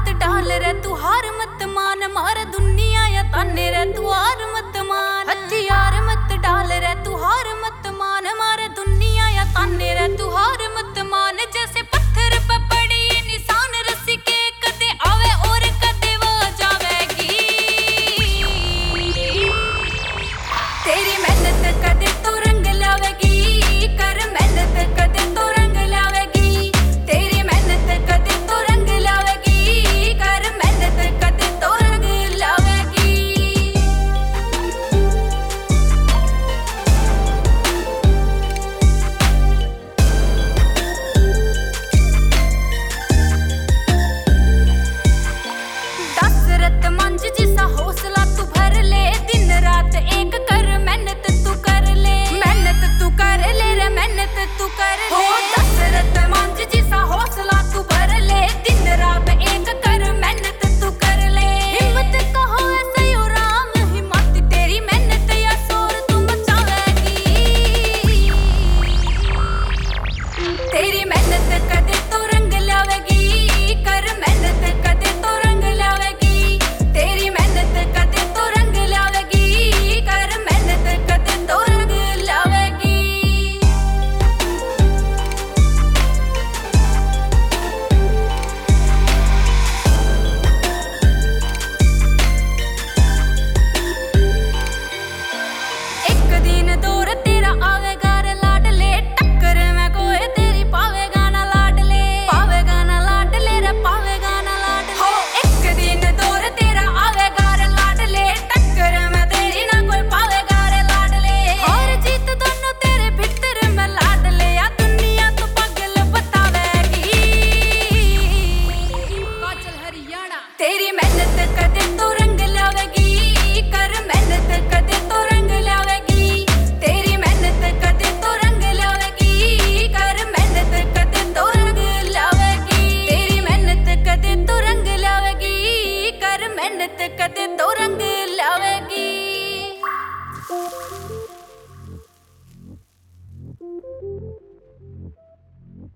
मत डाल रे तू हार मत मान, मार दुनिया या ताने रे तू हार मत मान। हथियार मत डाल रे तू हार मत मान, मार दुनिया या ताने रे तू हार मत मान। जैसे पत्थर पे पड़ी निशान रस्सी के, कदे आवे और कदे वो जावेगी। तेरी मेहनत कदे तो रंग लावेगी, कर मेहनत कदे तो रंग लावेगी। तेरी मेहनत कदे तो रंग लावेगी, कर मेहनत कदे तो रंग लावेगी। दशरथ मंझ जिसा हौसला तू भर ले, दिन रात एक कर मेहनत तू कर ले, मेहनत तू कर ले रे मेहनत तू कर ले। हो दशरथ मंझ जिसा हौसला तू भर ले, दिन रात एक कर मेहनत तू कर ले। हिम्मत कहो ऐसे यो राम, हिम्मत तेरी मेहनत या शोर तू मचावेगी। तेरी मेहनत कदे तो रंग लावेगी, कर मेहनत कदे तो रंग लावेगी। तेरी मेहनत कदे तो रंग लावेगी, कर मेहनत कदे तो रंग लावेगी। एक दिन दौर तेरा आवेगा रे लाडले, टक्कर में कोई तेरी पावेगा ना लाडले, पावेगा ना लाडले रे पावेगा ना लाडले। हो एक दिन दौर तेरा आवेगा रे लाडले, टक्कर में तेरी ना कोई पावेगा रे लाडले। और जीत दोनों तेरे भीतर में लाडले, या दुनिया तो पागल बतावेगी। काजल हरियाणा तेरी